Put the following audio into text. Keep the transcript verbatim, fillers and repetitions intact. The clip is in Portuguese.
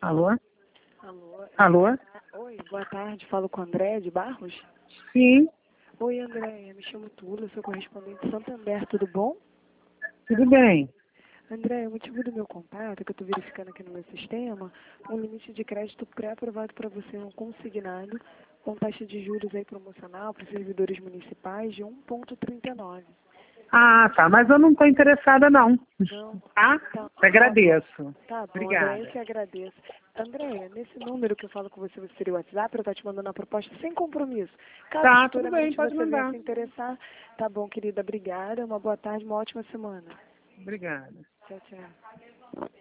Alô? Alô? Alô? Oi, boa tarde. Falo com o André de Barros? Sim, Oi, André. Me chamo Tula, sou correspondente de Santander. Tudo bom? tudo bem. André, o motivo do meu contato é que eu estou verificando aqui no meu sistema um limite de crédito pré-aprovado para você, um consignado, com taxa de juros aí promocional para servidores municipais de um vírgula trinta e nove. Ah, tá, mas eu não estou interessada não. Não? Tá? Tá, Agradeço. tá bom, André, eu Obrigada. que agradeço. André, nesse número que eu falo com você, você seria o WhatsApp, eu estou te mandando a proposta sem compromisso. Caso Tá, tudo bem, futuramente pode você venha mandar. se interessar, tá bom, querida, obrigada, uma boa tarde, uma ótima semana. Obrigada. Tchau, tchau.